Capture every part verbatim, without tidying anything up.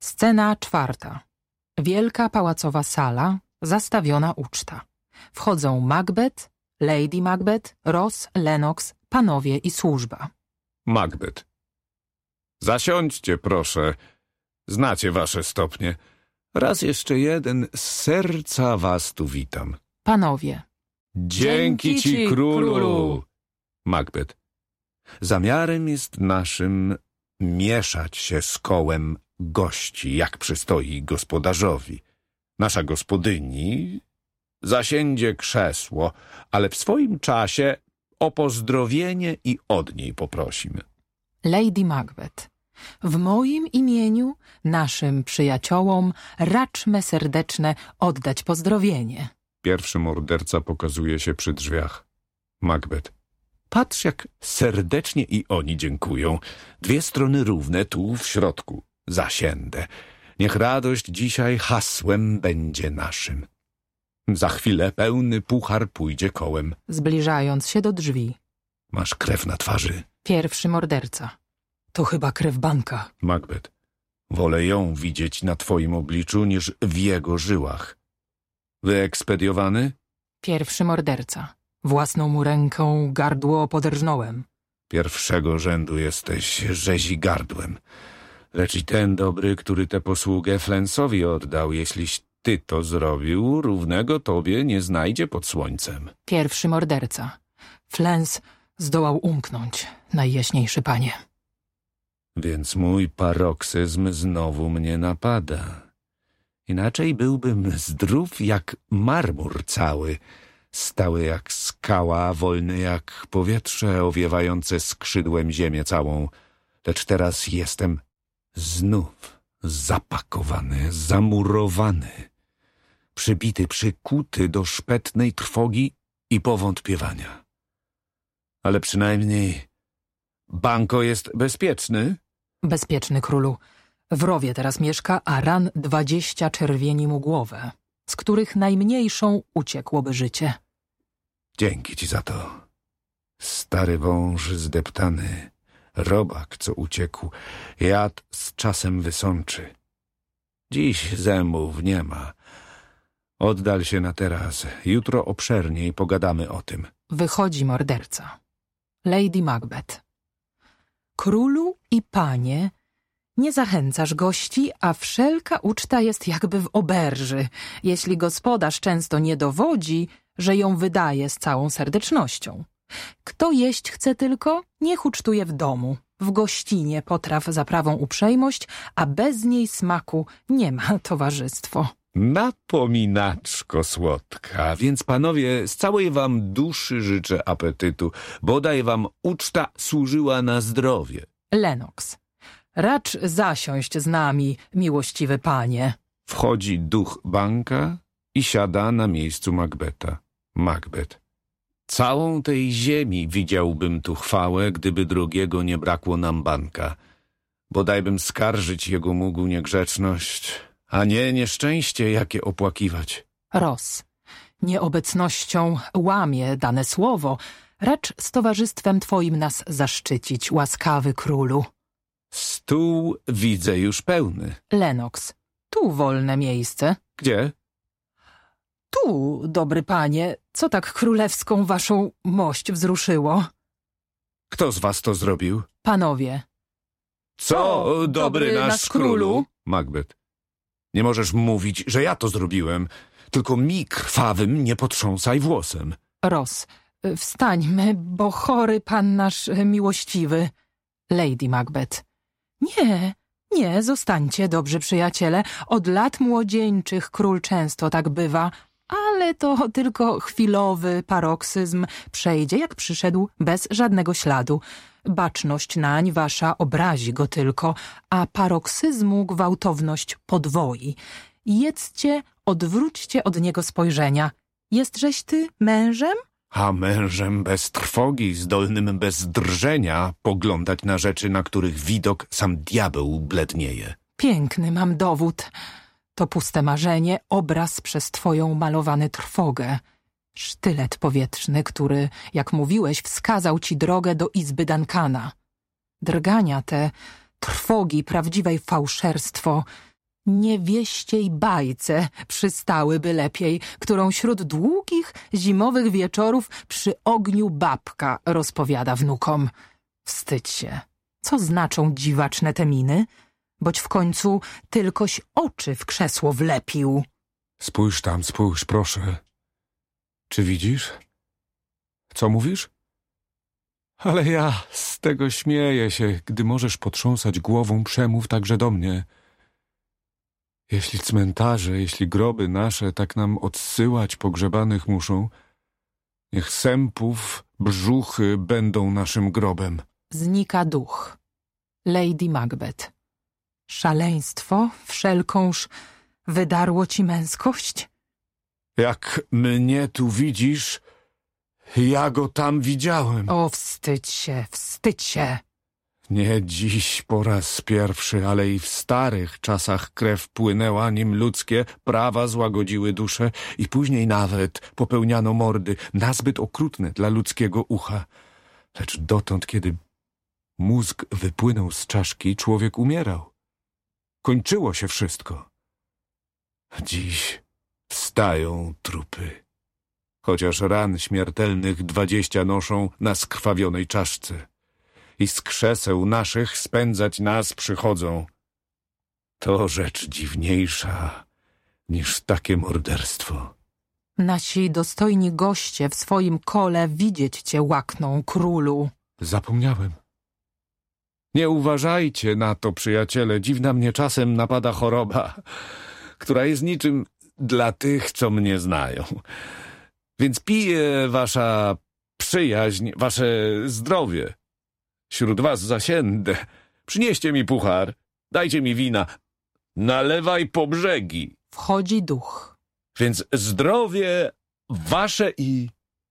Scena czwarta. Wielka pałacowa sala, zastawiona uczta. Wchodzą Macbeth, Lady Macbeth, Ross, Lennox, panowie i służba. Macbeth. Zasiądźcie, proszę. Znacie wasze stopnie. Raz jeszcze jeden, z serca was tu witam. Panowie. Dzięki ci, królu. Macbeth. Zamiarem jest naszym mieszać się z kołem gości, jak przystoi gospodarzowi. Nasza gospodyni zasiędzie krzesło, ale w swoim czasie o pozdrowienie i od niej poprosimy. Lady Macbeth. W moim imieniu, naszym przyjaciołom, raczmy serdeczne oddać pozdrowienie. Pierwszy morderca pokazuje się przy drzwiach. Macbeth. Patrz, jak serdecznie i oni dziękują. Dwie strony równe tu w środku. Zasiędę. Niech radość dzisiaj hasłem będzie naszym. Za chwilę pełny puchar pójdzie kołem. Zbliżając się do drzwi. Masz krew na twarzy. Pierwszy morderca. To chyba krew banka. Macbeth. Wolę ją widzieć na twoim obliczu niż w jego żyłach. Wyekspediowany? Pierwszy morderca. Własną mu ręką gardło poderżnąłem. Pierwszego rzędu jesteś rzezi gardłem. Lecz i ten dobry, który tę posługę Flensowi oddał, jeśliś ty to zrobił, równego tobie nie znajdzie pod słońcem. Pierwszy morderca. Flens zdołał umknąć, najjaśniejszy panie. Więc mój paroksyzm znowu mnie napada. Inaczej byłbym zdrów jak marmur cały, stały jak skała, wolny jak powietrze, owiewające skrzydłem ziemię całą. Lecz teraz jestem znów zapakowany, zamurowany, przybity, przykuty do szpetnej trwogi i powątpiewania. Ale przynajmniej Banko jest bezpieczny? Bezpieczny, królu. W rowie teraz mieszka, a ran dwadzieścia czerwieni mu głowę, z których najmniejszą uciekłoby życie. Dzięki ci za to. Stary wąż zdeptany, robak, co uciekł, jad z czasem wysączy. Dziś zębów nie ma. Oddal się na teraz. Jutro obszerniej pogadamy o tym. Wychodzi morderca. Lady Macbeth. Królu i panie, nie zachęcasz gości, a wszelka uczta jest jakby w oberży, jeśli gospodarz często nie dowodzi, że ją wydaje z całą serdecznością. Kto jeść chce tylko, niech ucztuje w domu. W gościnie potraw za prawą uprzejmość, a bez niej smaku nie ma towarzystwo. Napominaczko słodka, więc panowie, z całej wam duszy życzę apetytu, bodaj wam uczta służyła na zdrowie. Lennox. Racz zasiąść z nami, miłościwy panie. Wchodzi duch banka i siada na miejscu Macbeta. Macbeth. Całą tej ziemi widziałbym tu chwałę, gdyby drugiego nie brakło nam banka. Bodajbym skarżyć jego mógł niegrzeczność, a nie nieszczęście, jakie opłakiwać. Ross. Nieobecnością łamie dane słowo, racz z towarzystwem twoim nas zaszczycić, łaskawy królu. Stół widzę już pełny. Lennox. Tu wolne miejsce. Gdzie? Tu, dobry panie, co tak królewską waszą mość wzruszyło? Kto z was to zrobił? Panowie. Co, O, dobry, dobry nasz, nasz królu? królu? Macbeth. Nie możesz mówić, że ja to zrobiłem. Tylko mi krwawym nie potrząsaj włosem. Ross. Wstańmy, bo chory pan nasz miłościwy. Lady Macbeth. Nie, nie, zostańcie, dobrzy przyjaciele. Od lat młodzieńczych król często tak bywa, ale to tylko chwilowy paroksyzm. Przejdzie, jak przyszedł, bez żadnego śladu. Baczność nań wasza obrazi go tylko, a paroksyzmu gwałtowność podwoi. Jedzcie, odwróćcie od niego spojrzenia. Jestżeś ty mężem? A mężem bez trwogi, zdolnym bez drżenia poglądać na rzeczy, na których widok sam diabeł blednieje. Piękny mam dowód. To puste marzenie, obraz przez twoją malowany trwogę. Sztylet powietrzny, który, jak mówiłeś, wskazał ci drogę do izby Duncana. Drgania te, trwogi, prawdziwej fałszerstwo, niewieściej bajce przystałyby lepiej, którą wśród długich, zimowych wieczorów przy ogniu babka rozpowiada wnukom. Wstydź się. Co znaczą dziwaczne te miny? Boć w końcu tylkoś oczy w krzesło wlepił. Spójrz tam, spójrz, proszę. Czy widzisz? Co mówisz? Ale ja z tego śmieję się, gdy możesz potrząsać głową, przemów także do mnie. Jeśli cmentarze, jeśli groby nasze tak nam odsyłać pogrzebanych muszą, niech sępów brzuchy będą naszym grobem. Znika duch. Lady Macbeth. Szaleństwo wszelkąż wydarło ci męskość? Jak mnie tu widzisz, ja go tam widziałem. O, wstydź się, wstydź się. Nie dziś po raz pierwszy, ale i w starych czasach krew płynęła, nim ludzkie prawa złagodziły duszę i później nawet popełniano mordy nazbyt okrutne dla ludzkiego ucha. Lecz dotąd, kiedy mózg wypłynął z czaszki, człowiek umierał. Kończyło się wszystko. Dziś wstają trupy, chociaż ran śmiertelnych dwadzieścia noszą na skrwawionej czaszce. I z krzeseł naszych spędzać nas przychodzą. To rzecz dziwniejsza niż takie morderstwo. Nasi dostojni goście w swoim kole widzieć cię łakną, królu. Zapomniałem. Nie uważajcie na to, przyjaciele. Dziwna mnie czasem napada choroba, która jest niczym dla tych, co mnie znają. Więc pije wasza przyjaźń, wasze zdrowie. Wśród was zasiędę. Przynieście mi puchar, dajcie mi wina. Nalewaj po brzegi. Wchodzi duch. Więc zdrowie wasze i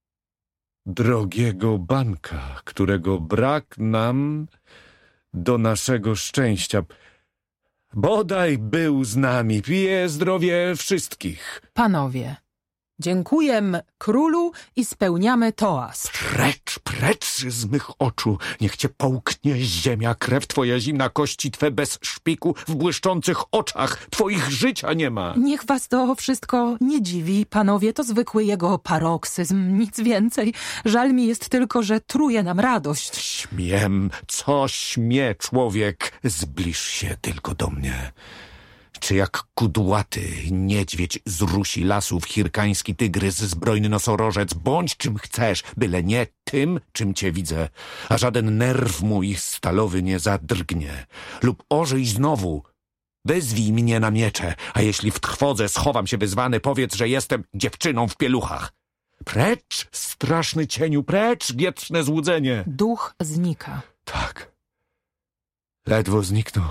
drogiego banka, którego brak nam do naszego szczęścia. Bodaj był z nami, pije zdrowie wszystkich. Panowie, dziękuję królu i spełniamy toast. Precz, precz z mych oczu, niech cię połknie ziemia, krew twoja zimna, kości twe bez szpiku, w błyszczących oczach twoich życia nie ma. Niech was to wszystko nie dziwi, panowie, to zwykły jego paroksyzm, nic więcej. Żal mi jest tylko, że truje nam radość. Śmiem, co śmie człowiek, zbliż się tylko do mnie. Czy jak kudłaty niedźwiedź z Rusi lasów, hirkański tygrys, zbrojny nosorożec, bądź czym chcesz, byle nie tym, czym cię widzę, a żaden nerw mój stalowy nie zadrgnie. Lub ożyj znowu, wezwij mnie na miecze, a jeśli w trwodze schowam się wyzwany, powiedz, że jestem dziewczyną w pieluchach. Precz, straszny cieniu, precz, wietrzne złudzenie. Duch znika. Tak, ledwo zniknął.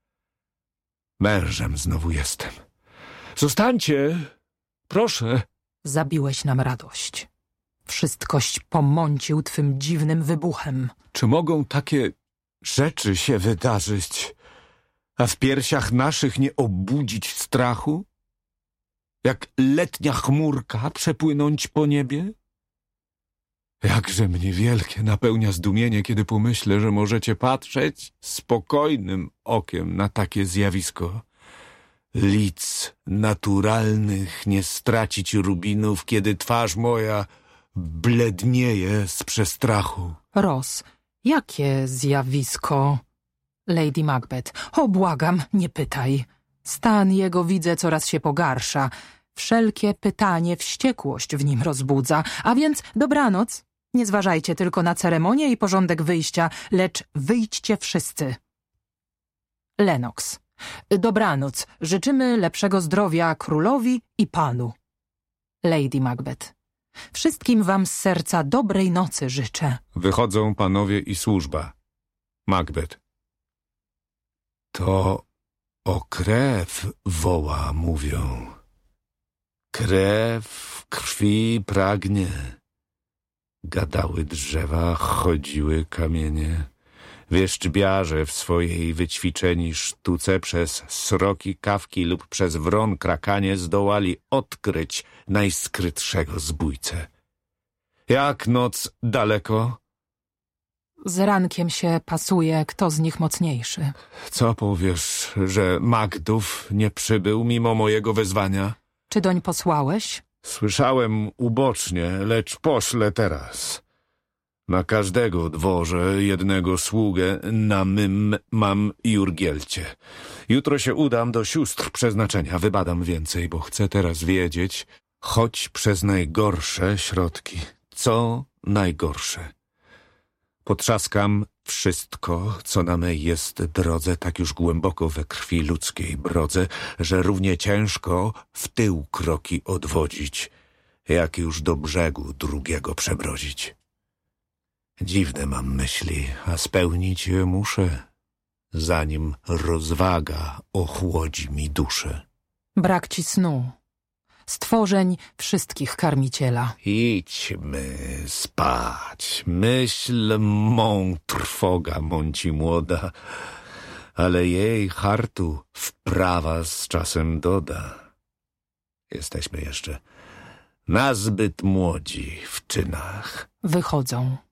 Mężem znowu jestem. Zostańcie, proszę. Zabiłeś nam radość. Wszystkoś pomącił twym dziwnym wybuchem. Czy mogą takie rzeczy się wydarzyć, a w piersiach naszych nie obudzić strachu? Jak letnia chmurka przepłynąć po niebie? Jakże mnie wielkie napełnia zdumienie, kiedy pomyślę, że możecie patrzeć spokojnym okiem na takie zjawisko. Lic naturalnych nie stracić rubinów, kiedy twarz moja blednieje z przestrachu. Ros, jakie zjawisko? Lady Macbeth, o błagam, nie pytaj. Stan jego widzę coraz się pogarsza. Wszelkie pytanie wściekłość w nim rozbudza, a więc dobranoc. Nie zważajcie tylko na ceremonię i porządek wyjścia, lecz wyjdźcie wszyscy. Lennox. Dobranoc. Życzymy lepszego zdrowia królowi i panu. Lady Macbeth. Wszystkim wam z serca dobrej nocy życzę. Wychodzą panowie i służba. Macbeth. To o krew woła, mówią. Krew krwi pragnie. Gadały drzewa, chodziły kamienie. Wieszczbiarze w swojej wyćwiczeni sztuce przez sroki, kawki lub przez wron krakanie zdołali odkryć najskrytszego zbójcę. Jak noc daleko? Z rankiem się pasuje, kto z nich mocniejszy. Co powiesz, że Magdów nie przybył mimo mojego wezwania? Czy doń posłałeś? Słyszałem ubocznie, lecz poszlę teraz. Na każdego dworze jednego sługę na mym mam Jurgielcie. Jutro się udam do sióstr przeznaczenia, wybadam więcej, bo chcę teraz wiedzieć, choć przez najgorsze środki, co najgorsze. Potrzaskam wszystko, co na mej jest drodze, tak już głęboko we krwi ludzkiej brodze, że równie ciężko w tył kroki odwodzić, jak już do brzegu drugiego przebrodzić. Dziwne mam myśli, a spełnić je muszę, zanim rozwaga ochłodzi mi duszę. Brak ci snu. Stworzeń wszystkich karmiciela. Idźmy spać. Myśl mą trwoga mąci młoda, ale jej hartu wprawa z czasem doda. Jesteśmy jeszcze nazbyt młodzi w czynach. Wychodzą.